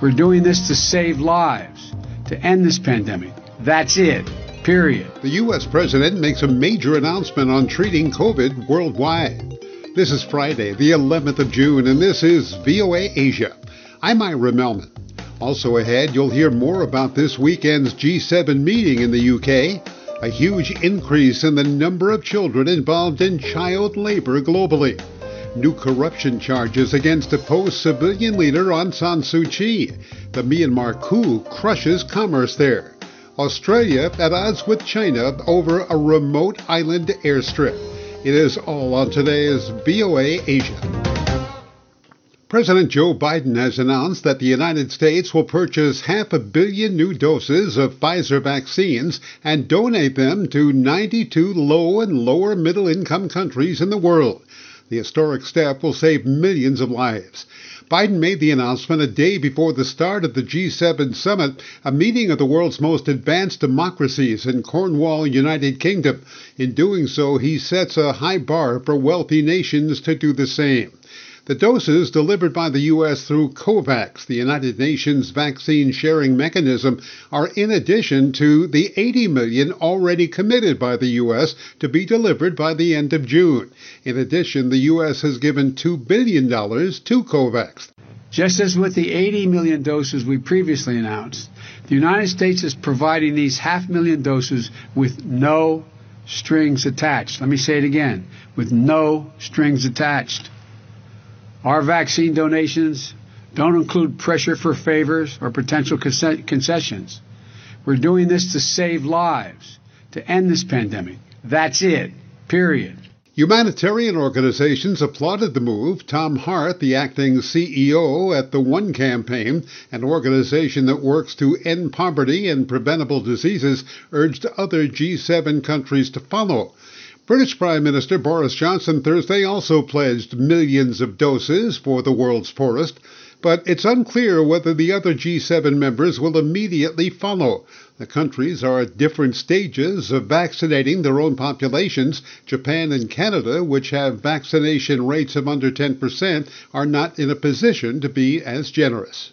We're doing this to save lives, to end this pandemic. That's it. Period. The U.S. president makes a major announcement on treating COVID worldwide. This is Friday, the 11th of June, and this is VOA Asia. I'm Ira Melman. Also ahead, you'll hear more about this weekend's G7 meeting in the UK, a huge increase in the number of children involved in child labor globally, new corruption charges against opposed civilian leader Aung San Suu Kyi, the Myanmar coup crushes commerce there, Australia at odds with China over a remote island airstrip. It is all on today's VOA Asia. President Joe Biden has announced that the United States will purchase 500 million new doses of Pfizer vaccines and donate them to 92 low and lower middle income countries in the world. The historic step will save millions of lives. Biden made the announcement a day before the start of the G7 summit, a meeting of the world's most advanced democracies in Cornwall, United Kingdom. In doing so, he sets a high bar for wealthy nations to do the same. The doses delivered by the U.S. through COVAX, the United Nations vaccine sharing mechanism, are in addition to the 80 million already committed by the U.S. to be delivered by the end of June. In addition, the U.S. has given $2 billion to COVAX. Just as with the 80 million doses we previously announced, the United States is providing these 500,000 doses with no strings attached. Let me say it again, with no strings attached. Our vaccine donations don't include pressure for favors or potential concessions. We're doing this to save lives, to end this pandemic. That's it. Period. Humanitarian organizations applauded the move. Tom Hart, the acting CEO at the One Campaign, an organization that works to end poverty and preventable diseases, urged other G7 countries to follow. British Prime Minister Boris Johnson Thursday also pledged millions of doses for the world's poorest, but it's unclear whether the other G7 members will immediately follow. The countries are at different stages of vaccinating their own populations. Japan and Canada, which have vaccination rates of under 10%, are not in a position to be as generous.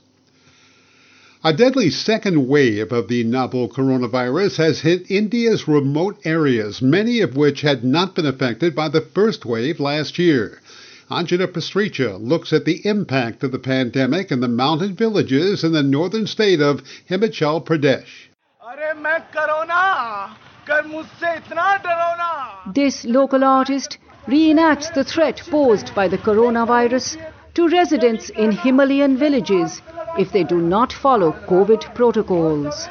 A deadly second wave of the novel coronavirus has hit India's remote areas, many of which had not been affected by the first wave last year. Anjana Pastricha looks at the impact of the pandemic in the mountain villages in the northern state of Himachal Pradesh. This local artist reenacts the threat posed by the coronavirus to residents in Himalayan villages if they do not follow COVID protocols.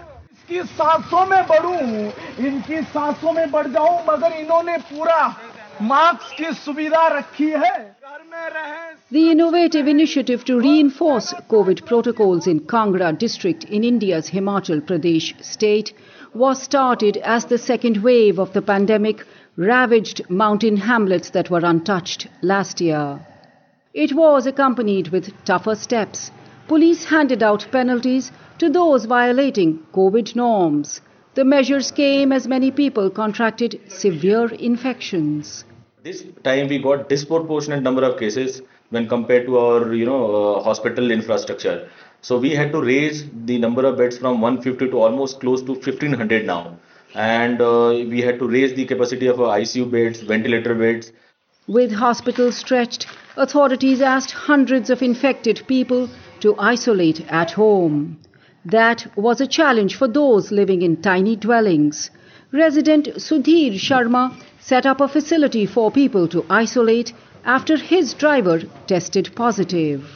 The innovative initiative to reinforce COVID protocols in Kangra district in India's Himachal Pradesh state was started as the second wave of the pandemic ravaged mountain hamlets that were untouched last year. It was accompanied with tougher steps. Police handed out penalties to those violating COVID norms. The measures came as many people contracted severe infections. This time we got disproportionate number of cases when compared to our hospital infrastructure. So we had to raise the number of beds from 150 to almost close to 1500 now. And we had to raise the capacity of ICU beds, ventilator beds. With hospitals stretched, authorities asked hundreds of infected people to isolate at home. That was a challenge for those living in tiny dwellings. Resident Sudhir Sharma set up a facility for people to isolate after his driver tested positive.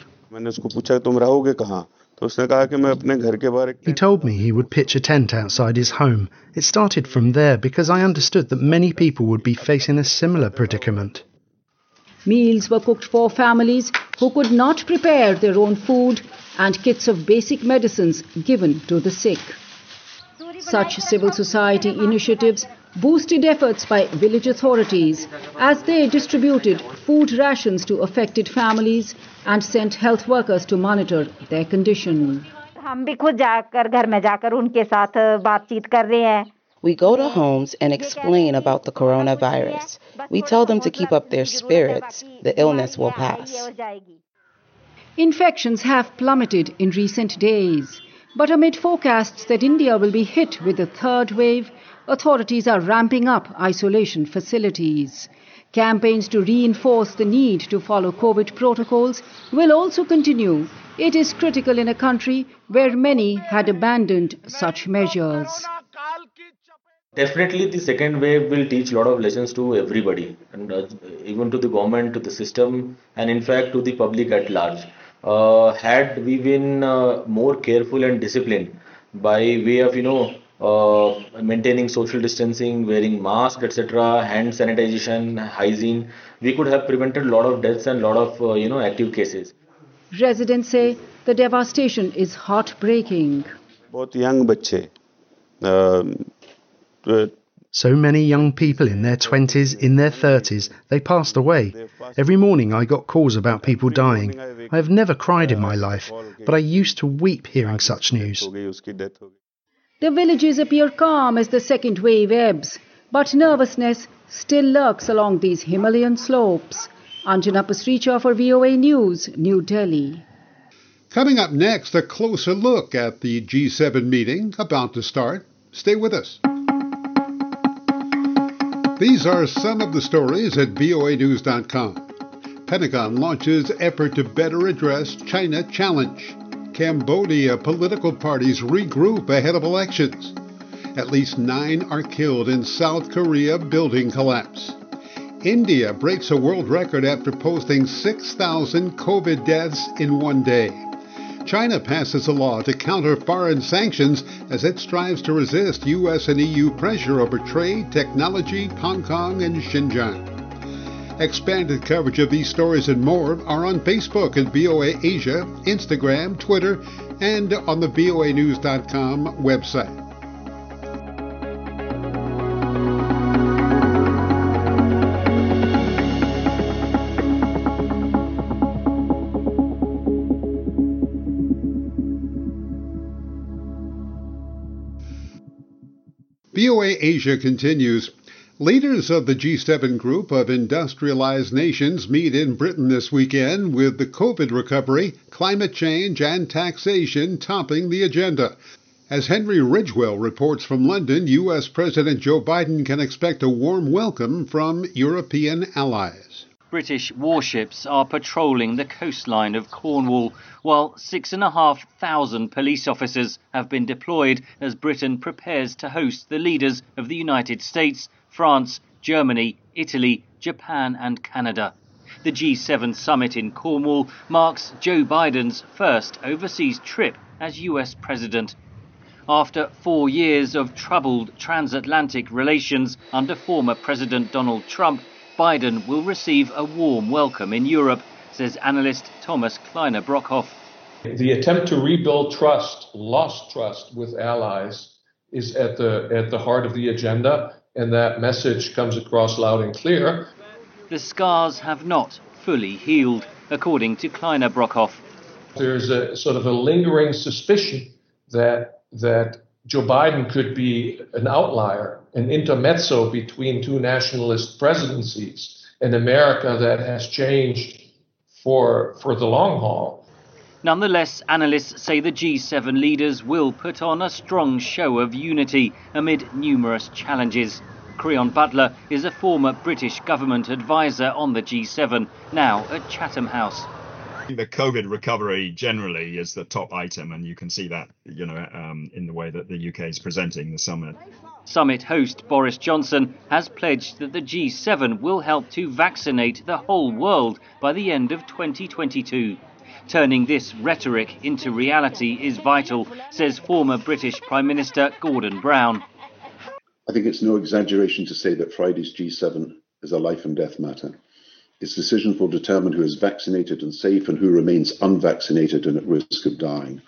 He told me he would pitch a tent outside his home. It started from there because I understood that many people would be facing a similar predicament. Meals were cooked for families who could not prepare their own food and kits of basic medicines given to the sick. Such civil society initiatives boosted efforts by village authorities as they distributed food rations to affected families and sent health workers to monitor their condition. We go to homes and explain about the coronavirus. We tell them to keep up their spirits. The illness will pass. Infections have plummeted in recent days. But amid forecasts that India will be hit with a third wave, authorities are ramping up isolation facilities. Campaigns to reinforce the need to follow COVID protocols will also continue. It is critical in a country where many had abandoned such measures. Definitely, the second wave will teach a lot of lessons to everybody, and even to the government, to the system, and in fact to the public at large. Had we been more careful and disciplined by way of maintaining social distancing, wearing masks, etc., hand sanitization, hygiene, we could have prevented a lot of deaths and a lot of active cases. Residents say the devastation is heartbreaking. Both young बच्चे So many young people in their 20s, in their 30s, they passed away. Every morning I got calls about people dying. I have never cried in my life, but I used to weep hearing such news. The villages appear calm as the second wave ebbs, but nervousness still lurks along these Himalayan slopes. Anjana Pasricha for VOA News, New Delhi. Coming up next, a closer look at the G7 meeting about to start. Stay with us. These are some of the stories at voanews.com. Pentagon launches effort to better address China challenge. Cambodia political parties regroup ahead of elections. At least 9 are killed in South Korea building collapse. India breaks a world record after posting 6,000 COVID deaths in one day. China passes a law to counter foreign sanctions as it strives to resist U.S. and EU pressure over trade, technology, Hong Kong, and Xinjiang. Expanded coverage of these stories and more are on Facebook at VOA Asia, Instagram, Twitter, and on the voanews.com website. VOA Asia continues. Leaders of the G7 group of industrialized nations meet in Britain this weekend with the COVID recovery, climate change, and taxation topping the agenda. As Henry Ridgwell reports from London, U.S. President Joe Biden can expect a warm welcome from European allies. British warships are patrolling the coastline of Cornwall, while 6,500 police officers have been deployed as Britain prepares to host the leaders of the United States, France, Germany, Italy, Japan and Canada. The G7 summit in Cornwall marks Joe Biden's first overseas trip as US president. After 4 years of troubled transatlantic relations under former President Donald Trump, Biden will receive a warm welcome in Europe, says analyst Thomas Kleiner-Brockhoff. The attempt to rebuild trust, lost trust with allies, is at the heart of the agenda, and that message comes across loud and clear. The scars have not fully healed, according to Kleiner-Brockhoff. There's a sort of a lingering suspicion that Joe Biden could be an outlier, an intermezzo between two nationalist presidencies, an America that has changed for the long haul. Nonetheless, analysts say the G7 leaders will put on a strong show of unity amid numerous challenges. Creon Butler is a former British government advisor on the G7, now at Chatham House. The COVID recovery generally is the top item, and you can see that, in the way that the UK is presenting the summit. Summit host Boris Johnson has pledged that the G7 will help to vaccinate the whole world by the end of 2022. Turning this rhetoric into reality is vital, says former British Prime Minister Gordon Brown. I think it's no exaggeration to say that Friday's G7 is a life and death matter. Its decisions will determine who is vaccinated and safe and who remains unvaccinated and at risk of dying.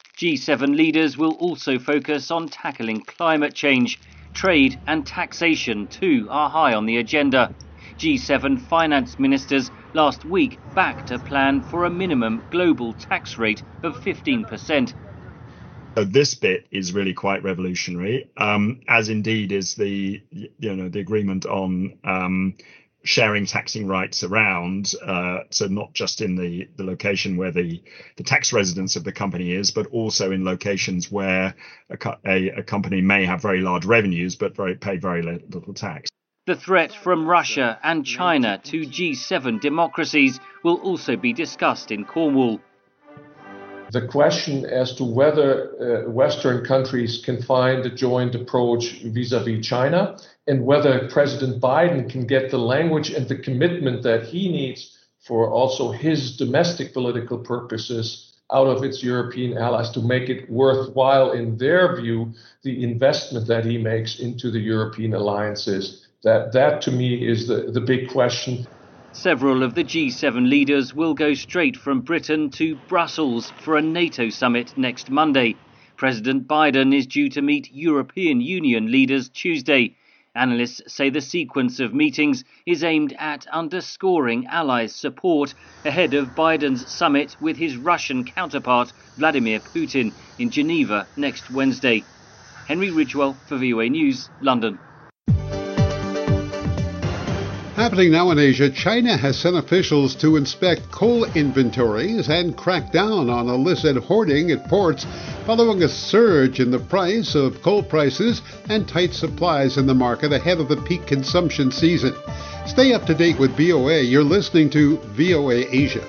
G7 leaders will also focus on tackling climate change. Trade and taxation too are high on the agenda. G7 finance ministers last week backed a plan for a minimum global tax rate of 15%. So this bit is really quite revolutionary, as indeed is the agreement on sharing taxing rights around, so not just in the location where the tax residence of the company is, but also in locations where a company may have very large revenues but pay very little tax. The threat from Russia and China to G7 democracies will also be discussed in Cornwall. The question as to whether Western countries can find a joint approach vis-à-vis China, and whether President Biden can get the language and the commitment that he needs for also his domestic political purposes out of its European allies to make it worthwhile, in their view, the investment that he makes into the European alliances. That to me is the big question. Several of the G7 leaders will go straight from Britain to Brussels for a NATO summit next Monday. President Biden is due to meet European Union leaders Tuesday. Analysts say the sequence of meetings is aimed at underscoring allies' support ahead of Biden's summit with his Russian counterpart Vladimir Putin in Geneva next Wednesday. Henry Ridgewell for VOA News, London. Happening now in Asia, China has sent officials to inspect coal inventories and crack down on illicit hoarding at ports following a surge in the price of coal prices and tight supplies in the market ahead of the peak consumption season. Stay up to date with VOA. You're listening to VOA Asia.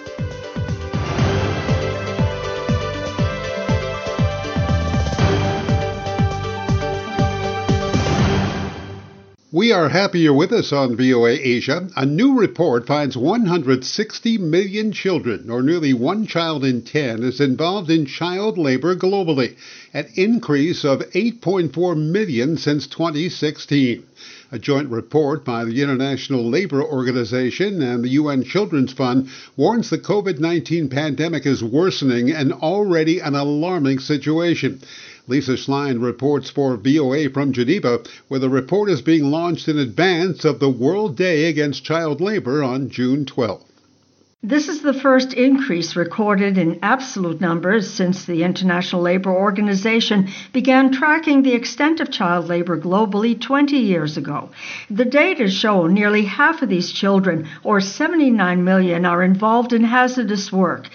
We are happy you're with us on VOA Asia. A new report finds 160 million children, or nearly 1 child in 10, is involved in child labor globally, an increase of 8.4 million since 2016. A joint report by the International Labour Organization and the UN Children's Fund warns the COVID-19 pandemic is worsening an already an alarming situation. Lisa Schlein reports for VOA from Geneva, where the report is being launched in advance of the World Day Against Child Labor on June 12th. This is the first increase recorded in absolute numbers since the International Labour Organization began tracking the extent of child labor globally 20 years ago. The data show nearly half of these children, or 79 million, are involved in hazardous work,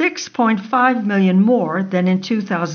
6.5 million more than in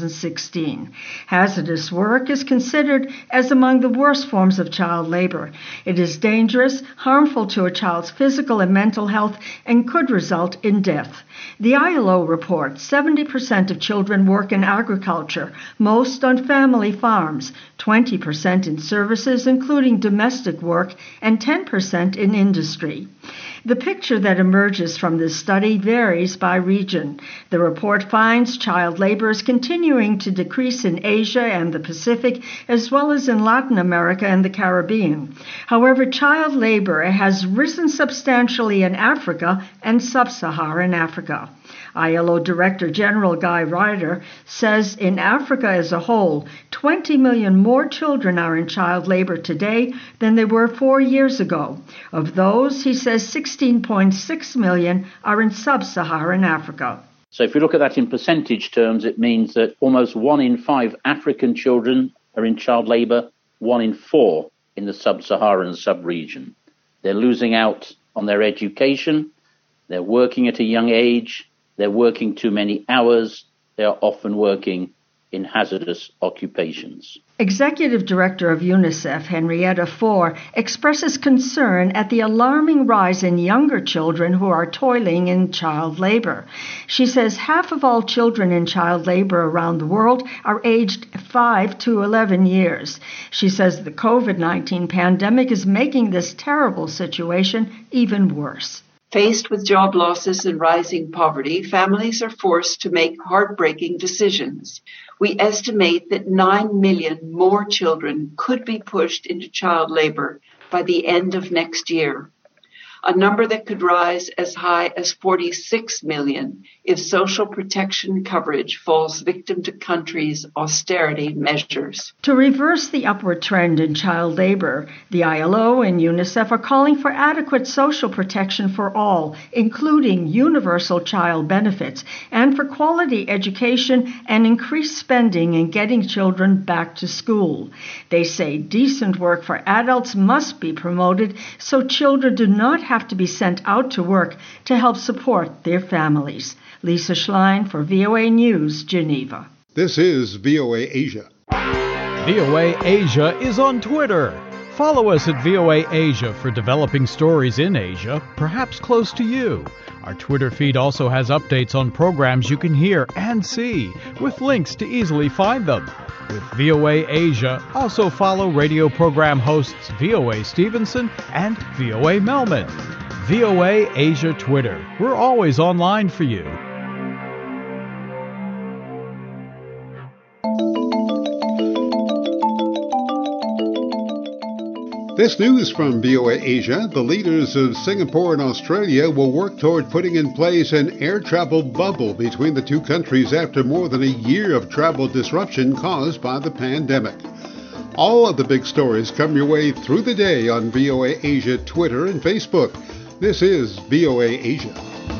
2016. Hazardous work is considered as among the worst forms of child labor. It is dangerous, harmful to a child's physical and mental health, and could result in death. The ILO reports 70% of children work in agriculture, most on family farms, 20% in services, including domestic work, and 10% in industry. The picture that emerges from this study varies by region. The report finds child labor is continuing to decrease in Asia and the Pacific, as well as in Latin America and the Caribbean. However, child labor has risen substantially in Africa and sub-Saharan Africa. ILO Director General Guy Ryder says in Africa as a whole, 20 million more children are in child labor today than they were 4 years ago. Of those, he says 16.6 million are in sub-Saharan Africa. So if you look at that in percentage terms, it means that almost 1 in 5 African children are in child labor, 1 in 4 in the sub-Saharan sub-region. They're losing out on their education, they're working at a young age, they're working too many hours, they are often working in hazardous occupations. Executive Director of UNICEF, Henrietta Fore, expresses concern at the alarming rise in younger children who are toiling in child labor. She says half of all children in child labor around the world are aged 5 to 11 years. She says the COVID-19 pandemic is making this terrible situation even worse. Faced with job losses and rising poverty, families are forced to make heartbreaking decisions. We estimate that 9 million more children could be pushed into child labor by the end of next year. a number that could rise as high as 46 million if social protection coverage falls victim to countries' austerity measures. To reverse the upward trend in child labor, the ILO and UNICEF are calling for adequate social protection for all, including universal child benefits, and for quality education and increased spending in getting children back to school. They say decent work for adults must be promoted so children do not have to be sent out to work to help support their families. Lisa Schlein for VOA News, Geneva. This is VOA Asia. VOA Asia is on Twitter. Follow us at VOA Asia for developing stories in Asia, perhaps close to you. Our Twitter feed also has updates on programs you can hear and see, with links to easily find them. With VOA Asia, also follow radio program hosts VOA Stevenson and VOA Melman. VOA Asia Twitter. We're always online for you. This news from VOA Asia: the leaders of Singapore and Australia will work toward putting in place an air travel bubble between the two countries after more than a year of travel disruption caused by the pandemic. All of the big stories come your way through the day on VOA Asia Twitter and Facebook. This is VOA Asia.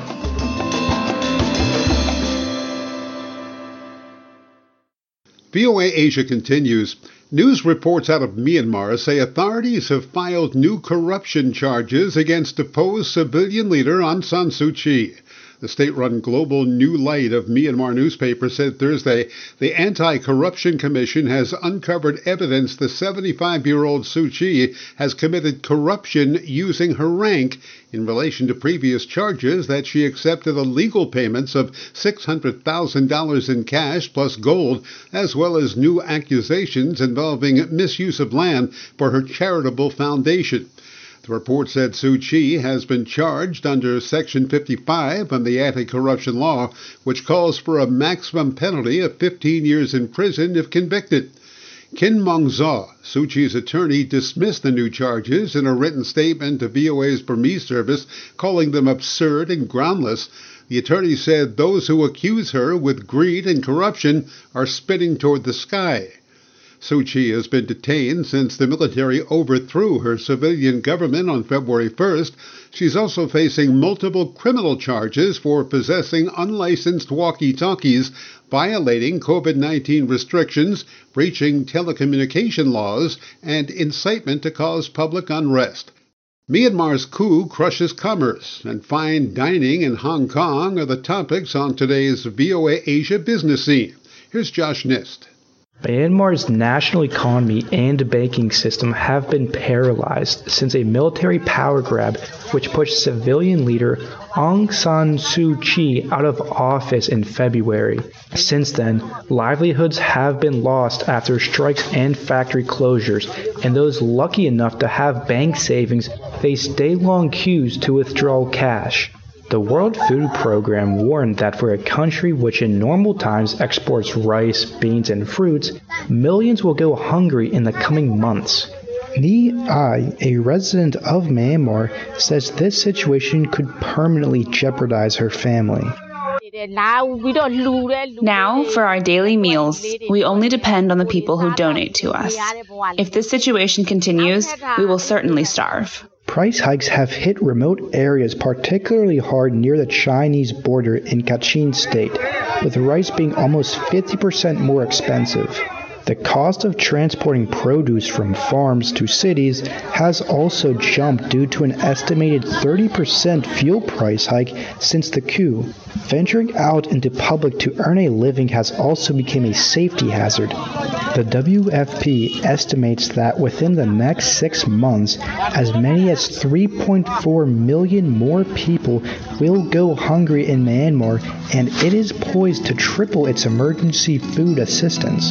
VOA Asia continues. News reports out of Myanmar say authorities have filed new corruption charges against deposed civilian leader Aung San Suu Kyi. The state-run Global New Light of Myanmar newspaper said Thursday the Anti-Corruption Commission has uncovered evidence the 75-year-old Suu Kyi has committed corruption using her rank in relation to previous charges that she accepted illegal payments of $600,000 in cash plus gold, as well as new accusations involving misuse of land for her charitable foundation. The report said Suu Kyi has been charged under Section 55 of the anti-corruption law, which calls for a maximum penalty of 15 years in prison if convicted. Kin Mong Zaw, Suu Kyi's attorney, dismissed the new charges in a written statement to VOA's Burmese service, calling them absurd and groundless. The attorney said those who accuse her with greed and corruption are spitting toward the sky. Suu Kyi has been detained since the military overthrew her civilian government on February 1st. She's also facing multiple criminal charges for possessing unlicensed walkie-talkies, violating COVID-19 restrictions, breaching telecommunication laws, and incitement to cause public unrest. Myanmar's coup crushes commerce, and fine dining in Hong Kong are the topics on today's VOA Asia business scene. Here's Josh Nist. Myanmar's national economy and banking system have been paralyzed since a military power grab which pushed civilian leader Aung San Suu Kyi out of office in February. Since then, livelihoods have been lost after strikes and factory closures, and those lucky enough to have bank savings face day-long queues to withdraw cash. The World Food Program warned that for a country which in normal times exports rice, beans, and fruits, millions will go hungry in the coming months. Ni Ai, a resident of Myanmar, says this situation could permanently jeopardize her family. Now, for our daily meals, we only depend on the people who donate to us. If this situation continues, we will certainly starve. Price hikes have hit remote areas particularly hard near the Chinese border in Kachin State, with rice being almost 50% more expensive. The cost of transporting produce from farms to cities has also jumped due to an estimated 30% fuel price hike since the coup. Venturing out into public to earn a living has also become a safety hazard. The WFP estimates that within the next 6 months, as many as 3.4 million more people will go hungry in Myanmar, and it is poised to triple its emergency food assistance.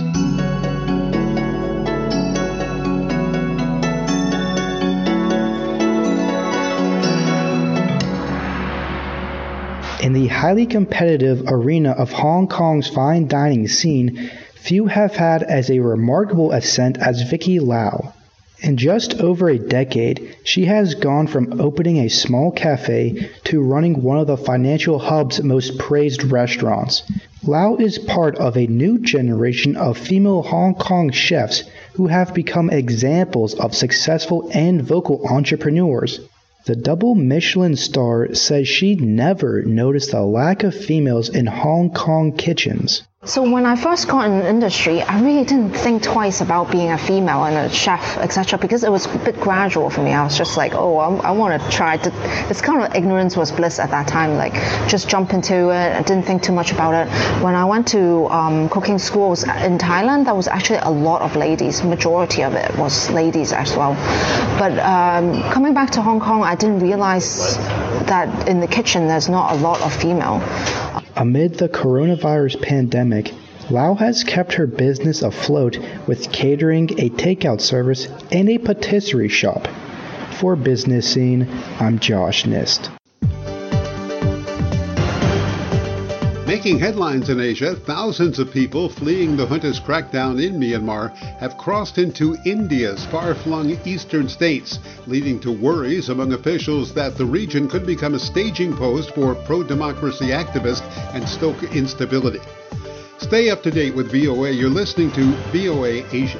In the highly competitive arena of Hong Kong's fine dining scene, few have had as a remarkable ascent as Vicky Lau. In just over a decade, she has gone from opening a small cafe to running one of the financial hub's most praised restaurants. Lau is part of a new generation of female Hong Kong chefs who have become examples of successful and vocal entrepreneurs. The double Michelin star says she never noticed the lack of females in Hong Kong kitchens. So when I first got in the industry, I really didn't think twice about being a female and a chef, etc., because it was a bit gradual for me. I was just like, oh, I want to try. It's kind of ignorance was bliss at that time, like just jump into it. I didn't think too much about it. When I went to cooking schools in Thailand, there was actually a lot of ladies. Majority of it was ladies as well. But coming back to Hong Kong, I didn't realize that in the kitchen there's not a lot of female. Amid the coronavirus pandemic, Lau has kept her business afloat with catering, a takeout service, and a patisserie shop. For Business Scene, I'm Josh Nist. Making headlines in Asia, thousands of people fleeing the junta's crackdown in Myanmar have crossed into India's far-flung eastern states, leading to worries among officials that the region could become a staging post for pro-democracy activists and stoke instability. Stay up to date with VOA. You're listening to VOA Asia.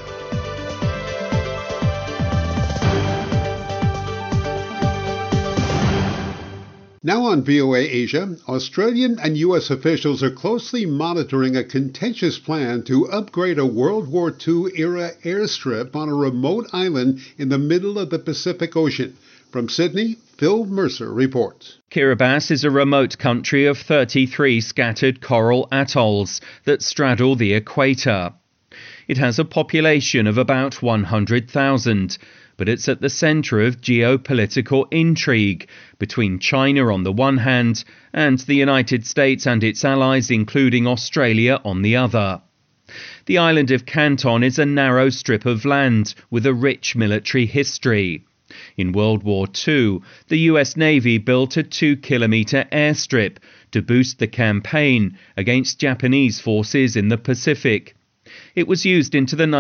Now on VOA Asia, Australian and U.S. officials are closely monitoring a contentious plan to upgrade a World War II-era airstrip on a remote island in the middle of the Pacific Ocean. From Sydney, Phil Mercer reports. Kiribati is a remote country of 33 scattered coral atolls that straddle the equator. It has a population of about 100,000. But it's at the centre of geopolitical intrigue between China on the one hand and the United States and its allies, including Australia, on the other. The island of Canton is a narrow strip of land with a rich military history. In World War II, the US Navy built a 2-kilometre airstrip to boost the campaign against Japanese forces in the Pacific. It was used into the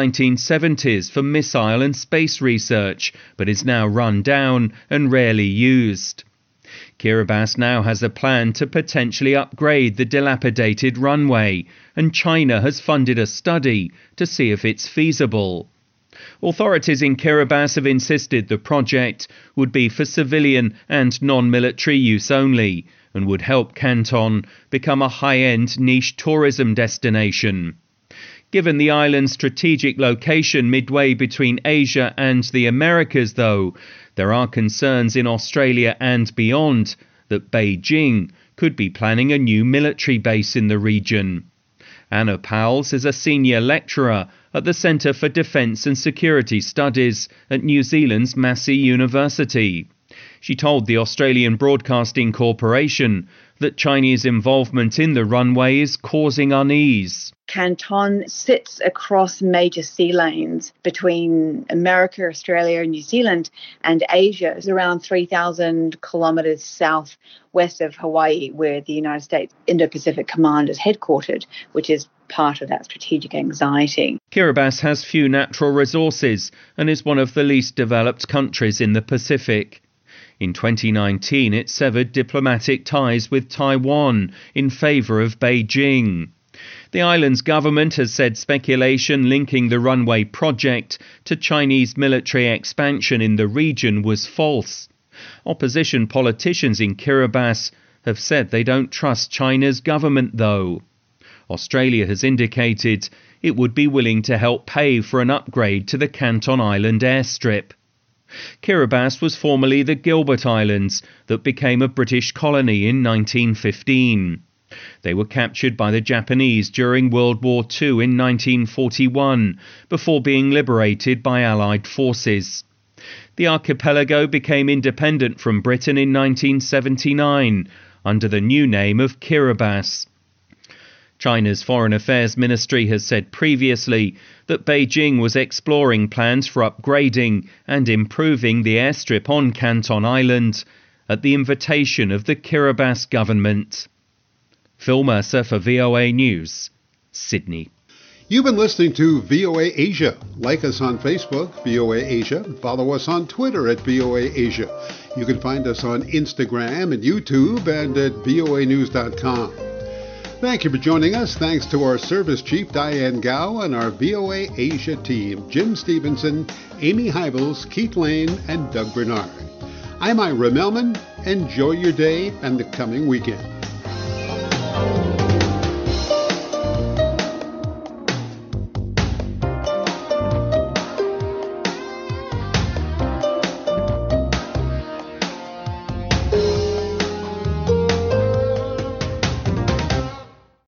1970s for missile and space research, but is now run down and rarely used. Kiribati now has a plan to potentially upgrade the dilapidated runway, and China has funded a study to see if it's feasible. Authorities in Kiribati have insisted the project would be for civilian and non-military use only, and would help Canton become a high-end niche tourism destination. Given the island's strategic location midway between Asia and the Americas, though, there are concerns in Australia and beyond that Beijing could be planning a new military base in the region. Anna Powles is a senior lecturer at the Centre for Defence and Security Studies at New Zealand's Massey University. She told the Australian Broadcasting Corporation that Chinese involvement in the runway is causing unease. Canton sits across major sea lanes between America, Australia, New Zealand and Asia. It's around 3,000 kilometres southwest of Hawaii, where the United States Indo-Pacific Command is headquartered, which is part of that strategic anxiety. Kiribati has few natural resources and is one of the least developed countries in the Pacific. In 2019, it severed diplomatic ties with Taiwan in favour of Beijing. The island's government has said speculation linking the runway project to Chinese military expansion in the region was false. Opposition politicians in Kiribati have said they don't trust China's government, though. Australia has indicated it would be willing to help pay for an upgrade to the Canton Island airstrip. Kiribati was formerly the Gilbert Islands that became a British colony in 1915. They were captured by the Japanese during World War II in 1941, before being liberated by Allied forces. The archipelago became independent from Britain in 1979, under the new name of Kiribati. China's Foreign Affairs Ministry has said previously that Beijing was exploring plans for upgrading and improving the airstrip on Canton Island at the invitation of the Kiribati government. Phil Mercer for VOA News, Sydney. You've been listening to VOA Asia. Like us on Facebook, VOA Asia. Follow us on Twitter at VOA Asia. You can find us on Instagram and YouTube and at voanews.com. Thank you for joining us. Thanks to our service chief, Diane Gao, and our VOA Asia team, Jim Stevenson, Amy Hybels, Keith Lane, and Doug Bernard. I'm Ira Melman. Enjoy your day and the coming weekend.